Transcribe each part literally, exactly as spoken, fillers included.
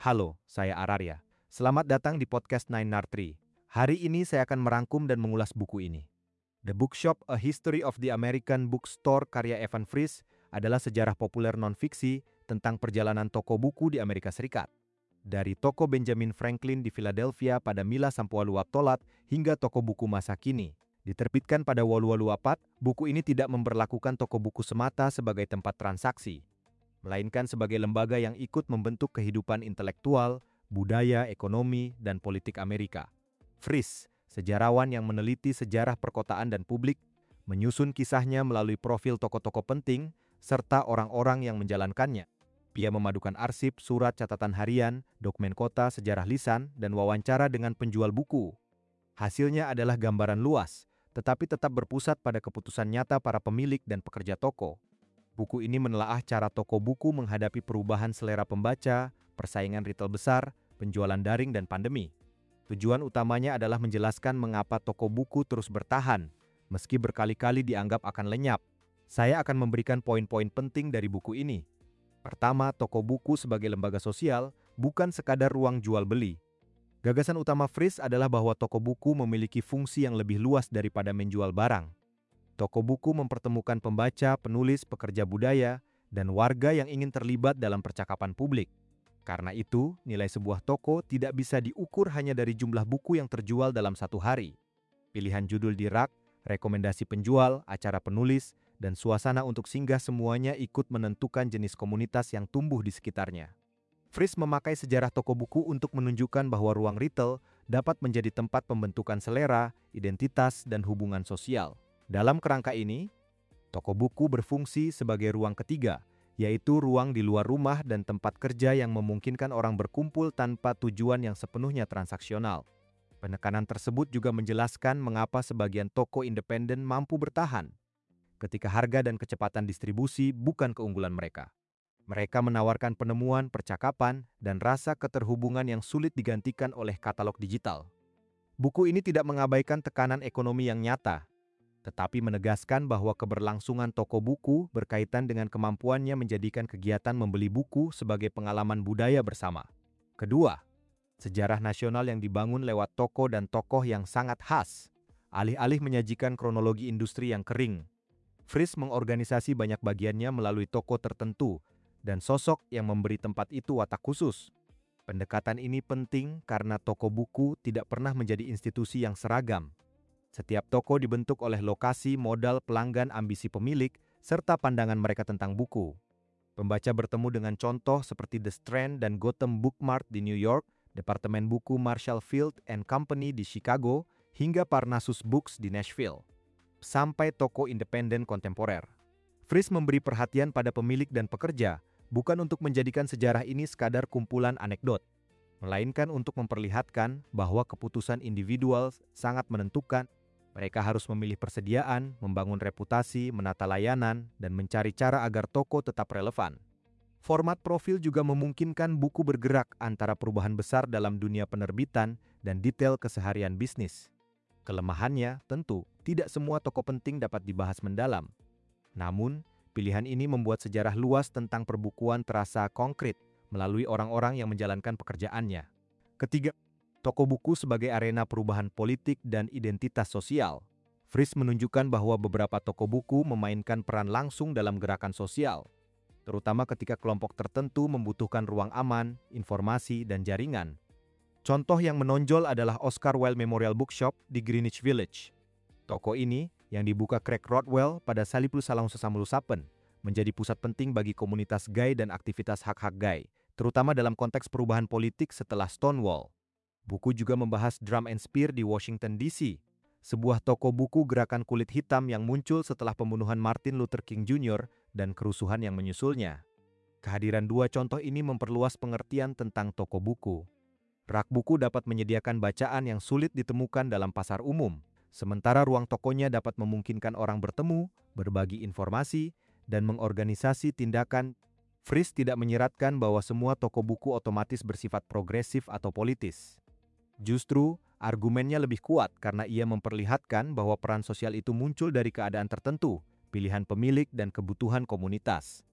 Halo, saya Ararya. Selamat datang di podcast Nine Nartri. Hari ini saya akan merangkum dan mengulas buku ini. The Bookshop, A History of the American Bookstore karya Evan Fries adalah sejarah populer non-fiksi tentang perjalanan toko buku di Amerika Serikat. Dari toko Benjamin Franklin di Philadelphia pada Mila Sampualuap Tolat hingga toko buku masa kini. Diterbitkan pada Waluwaluapat, buku ini tidak memperlakukan toko buku semata sebagai tempat transaksi, melainkan sebagai lembaga yang ikut membentuk kehidupan intelektual, budaya, ekonomi, dan politik Amerika. Fries, sejarawan yang meneliti sejarah perkotaan dan publik, menyusun kisahnya melalui profil tokoh-tokoh penting serta orang-orang yang menjalankannya. Ia memadukan arsip, surat catatan harian, dokumen kota, sejarah lisan, dan wawancara dengan penjual buku. Hasilnya adalah gambaran luas, tetapi tetap berpusat pada keputusan nyata para pemilik dan pekerja toko. Buku ini menelaah cara toko buku menghadapi perubahan selera pembaca, persaingan retail besar, penjualan daring, dan pandemi. Tujuan utamanya adalah menjelaskan mengapa toko buku terus bertahan, meski berkali-kali dianggap akan lenyap. Saya akan memberikan poin-poin penting dari buku ini. Pertama, toko buku sebagai lembaga sosial, bukan sekadar ruang jual-beli. Gagasan utama Fries adalah bahwa toko buku memiliki fungsi yang lebih luas daripada menjual barang. Toko buku mempertemukan pembaca, penulis, pekerja budaya, dan warga yang ingin terlibat dalam percakapan publik. Karena itu, nilai sebuah toko tidak bisa diukur hanya dari jumlah buku yang terjual dalam satu hari. Pilihan judul di rak, rekomendasi penjual, acara penulis, dan suasana untuk singgah semuanya ikut menentukan jenis komunitas yang tumbuh di sekitarnya. Fries memakai sejarah toko buku untuk menunjukkan bahwa ruang retail dapat menjadi tempat pembentukan selera, identitas, dan hubungan sosial. Dalam kerangka ini, toko buku berfungsi sebagai ruang ketiga, yaitu ruang di luar rumah dan tempat kerja yang memungkinkan orang berkumpul tanpa tujuan yang sepenuhnya transaksional. Penekanan tersebut juga menjelaskan mengapa sebagian toko independen mampu bertahan, ketika harga dan kecepatan distribusi bukan keunggulan mereka. Mereka menawarkan penemuan, percakapan, dan rasa keterhubungan yang sulit digantikan oleh katalog digital. Buku ini tidak mengabaikan tekanan ekonomi yang nyata, tetapi menegaskan bahwa keberlangsungan toko buku berkaitan dengan kemampuannya menjadikan kegiatan membeli buku sebagai pengalaman budaya bersama. Kedua, sejarah nasional yang dibangun lewat toko dan tokoh yang sangat khas, alih-alih menyajikan kronologi industri yang kering. Fries mengorganisasi banyak bagiannya melalui toko tertentu, dan sosok yang memberi tempat itu watak khusus. Pendekatan ini penting karena toko buku tidak pernah menjadi institusi yang seragam. Setiap toko dibentuk oleh lokasi, modal, pelanggan, ambisi pemilik, serta pandangan mereka tentang buku. Pembaca bertemu dengan contoh seperti The Strand dan Gotham Bookmart di New York, Departemen Buku Marshall Field and Company di Chicago, hingga Parnassus Books di Nashville, sampai toko independen kontemporer. Fries memberi perhatian pada pemilik dan pekerja, bukan untuk menjadikan sejarah ini sekadar kumpulan anekdot, melainkan untuk memperlihatkan bahwa keputusan individual sangat menentukan. Mereka harus memilih persediaan, membangun reputasi, menata layanan, dan mencari cara agar toko tetap relevan. Format profil juga memungkinkan buku bergerak antara perubahan besar dalam dunia penerbitan dan detail keseharian bisnis. Kelemahannya, tentu, tidak semua toko penting dapat dibahas mendalam. Namun, pilihan ini membuat sejarah luas tentang perbukuan terasa konkret melalui orang-orang yang menjalankan pekerjaannya. Ketiga, toko buku sebagai arena perubahan politik dan identitas sosial. Fries menunjukkan bahwa beberapa toko buku memainkan peran langsung dalam gerakan sosial, terutama ketika kelompok tertentu membutuhkan ruang aman, informasi, dan jaringan. Contoh yang menonjol adalah Oscar Wilde Memorial Bookshop di Greenwich Village. Toko ini, yang dibuka Craig Rothwell pada Saliplu Salang Sesamulusapen, menjadi pusat penting bagi komunitas gay dan aktivitas hak-hak gay, terutama dalam konteks perubahan politik setelah Stonewall. Buku juga membahas Drum and Spear di Washington D C, sebuah toko buku gerakan kulit hitam yang muncul setelah pembunuhan Martin Luther King Junior dan kerusuhan yang menyusulnya. Kehadiran dua contoh ini memperluas pengertian tentang toko buku. Rak buku dapat menyediakan bacaan yang sulit ditemukan dalam pasar umum, sementara ruang tokonya dapat memungkinkan orang bertemu, berbagi informasi, dan mengorganisasi tindakan. Fries tidak menyiratkan bahwa semua toko buku otomatis bersifat progresif atau politis. Justru, argumennya lebih kuat karena ia memperlihatkan bahwa peran sosial itu muncul dari keadaan tertentu, pilihan pemilik, dan kebutuhan komunitas.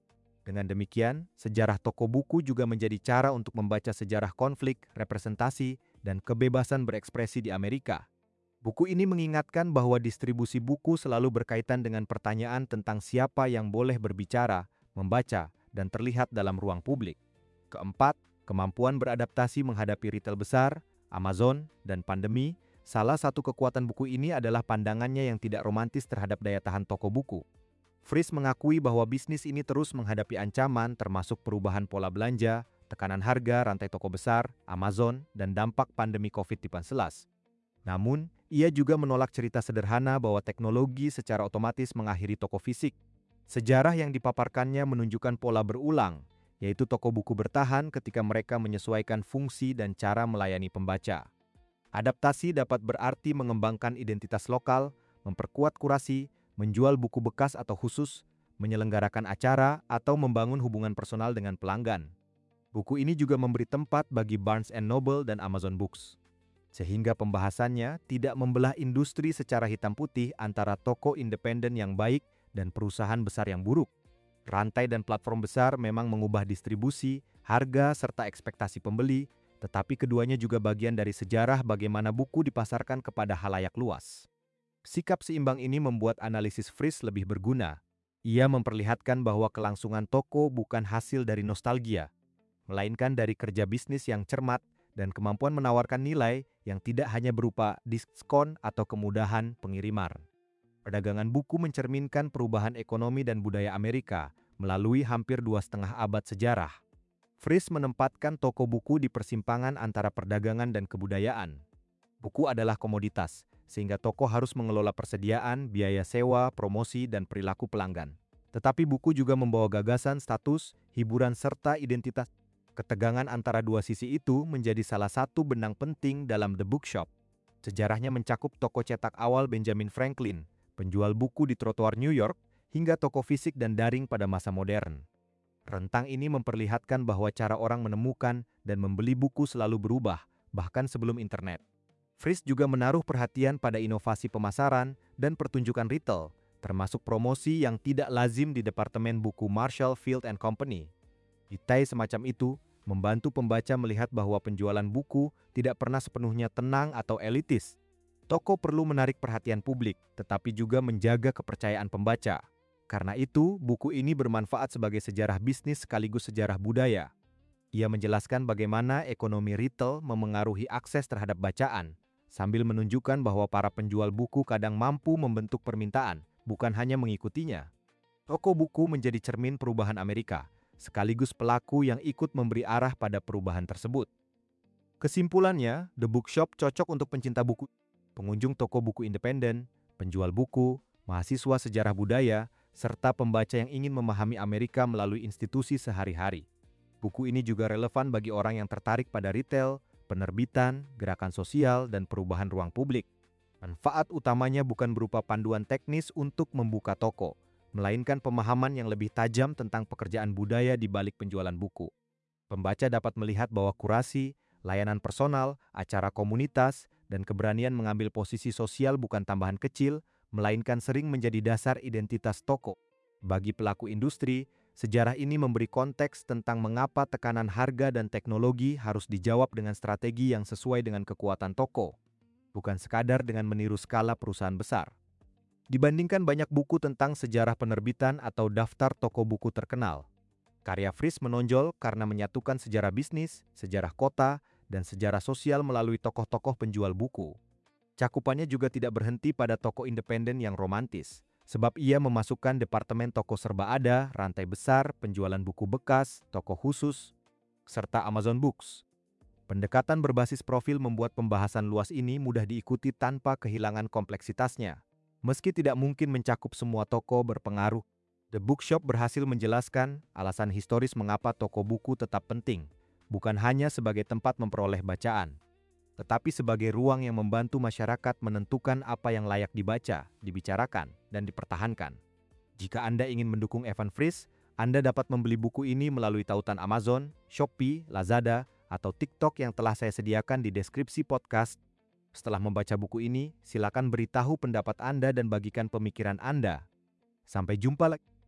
Dengan demikian, sejarah toko buku juga menjadi cara untuk membaca sejarah konflik, representasi, dan kebebasan berekspresi di Amerika. Buku ini mengingatkan bahwa distribusi buku selalu berkaitan dengan pertanyaan tentang siapa yang boleh berbicara, membaca, dan terlihat dalam ruang publik. Keempat, kemampuan beradaptasi menghadapi retail besar, Amazon, dan pandemi. Salah satu kekuatan buku ini adalah pandangannya yang tidak romantis terhadap daya tahan toko buku. Fries mengakui bahwa bisnis ini terus menghadapi ancaman termasuk perubahan pola belanja, tekanan harga, rantai toko besar, Amazon, dan dampak pandemi covid sembilan belas. Namun, ia juga menolak cerita sederhana bahwa teknologi secara otomatis mengakhiri toko fisik. Sejarah yang dipaparkannya menunjukkan pola berulang, yaitu toko buku bertahan ketika mereka menyesuaikan fungsi dan cara melayani pembaca. Adaptasi dapat berarti mengembangkan identitas lokal, memperkuat kurasi, menjual buku bekas atau khusus, menyelenggarakan acara, atau membangun hubungan personal dengan pelanggan. Buku ini juga memberi tempat bagi Barnes and Noble dan Amazon Books, sehingga pembahasannya tidak membelah industri secara hitam putih antara toko independen yang baik dan perusahaan besar yang buruk. Rantai dan platform besar memang mengubah distribusi, harga, serta ekspektasi pembeli, tetapi keduanya juga bagian dari sejarah bagaimana buku dipasarkan kepada halayak luas. Sikap seimbang ini membuat analisis Fries lebih berguna. Ia memperlihatkan bahwa kelangsungan toko bukan hasil dari nostalgia, melainkan dari kerja bisnis yang cermat dan kemampuan menawarkan nilai yang tidak hanya berupa diskon atau kemudahan pengiriman. Perdagangan buku mencerminkan perubahan ekonomi dan budaya Amerika melalui hampir dua setengah abad sejarah. Fries menempatkan toko buku di persimpangan antara perdagangan dan kebudayaan. Buku adalah komoditas, sehingga toko harus mengelola persediaan, biaya sewa, promosi, dan perilaku pelanggan. Tetapi buku juga membawa gagasan, status, hiburan, serta identitas. Ketegangan antara dua sisi itu menjadi salah satu benang penting dalam The Bookshop. Sejarahnya mencakup toko cetak awal Benjamin Franklin, penjual buku di trotoar New York, hingga toko fisik dan daring pada masa modern. Rentang ini memperlihatkan bahwa cara orang menemukan dan membeli buku selalu berubah, bahkan sebelum internet. Fries juga menaruh perhatian pada inovasi pemasaran dan pertunjukan retail, termasuk promosi yang tidak lazim di departemen buku Marshall Field and Company. Detail semacam itu membantu pembaca melihat bahwa penjualan buku tidak pernah sepenuhnya tenang atau elitis. Toko perlu menarik perhatian publik, tetapi juga menjaga kepercayaan pembaca. Karena itu, buku ini bermanfaat sebagai sejarah bisnis sekaligus sejarah budaya. Ia menjelaskan bagaimana ekonomi retail memengaruhi akses terhadap bacaan, sambil menunjukkan bahwa para penjual buku kadang mampu membentuk permintaan, bukan hanya mengikutinya. Toko buku menjadi cermin perubahan Amerika, sekaligus pelaku yang ikut memberi arah pada perubahan tersebut. Kesimpulannya, The Bookshop cocok untuk pencinta buku, pengunjung toko buku independen, penjual buku, mahasiswa sejarah budaya, serta pembaca yang ingin memahami Amerika melalui institusi sehari-hari. Buku ini juga relevan bagi orang yang tertarik pada retail, penerbitan, gerakan sosial, dan perubahan ruang publik. Manfaat utamanya bukan berupa panduan teknis untuk membuka toko, melainkan pemahaman yang lebih tajam tentang pekerjaan budaya di balik penjualan buku. Pembaca dapat melihat bahwa kurasi, layanan personal, acara komunitas, dan keberanian mengambil posisi sosial bukan tambahan kecil, melainkan sering menjadi dasar identitas toko. Bagi pelaku industri, sejarah ini memberi konteks tentang mengapa tekanan harga dan teknologi harus dijawab dengan strategi yang sesuai dengan kekuatan toko, bukan sekadar dengan meniru skala perusahaan besar. Dibandingkan banyak buku tentang sejarah penerbitan atau daftar toko buku terkenal, karya Fries menonjol karena menyatukan sejarah bisnis, sejarah kota, dan sejarah sosial melalui tokoh-tokoh penjual buku. Cakupannya juga tidak berhenti pada toko independen yang romantis, sebab ia memasukkan departemen toko serba ada, rantai besar, penjualan buku bekas, toko khusus, serta Amazon Books. Pendekatan berbasis profil membuat pembahasan luas ini mudah diikuti tanpa kehilangan kompleksitasnya. Meski tidak mungkin mencakup semua toko berpengaruh, The Bookshop berhasil menjelaskan alasan historis mengapa toko buku tetap penting, bukan hanya sebagai tempat memperoleh bacaan, tetapi sebagai ruang yang membantu masyarakat menentukan apa yang layak dibaca, dibicarakan, dan dipertahankan. Jika Anda ingin mendukung Evan Fries, Anda dapat membeli buku ini melalui tautan Amazon, Shopee, Lazada, atau TikTok yang telah saya sediakan di deskripsi podcast. Setelah membaca buku ini, silakan beritahu pendapat Anda dan bagikan pemikiran Anda. Sampai jumpa lagi.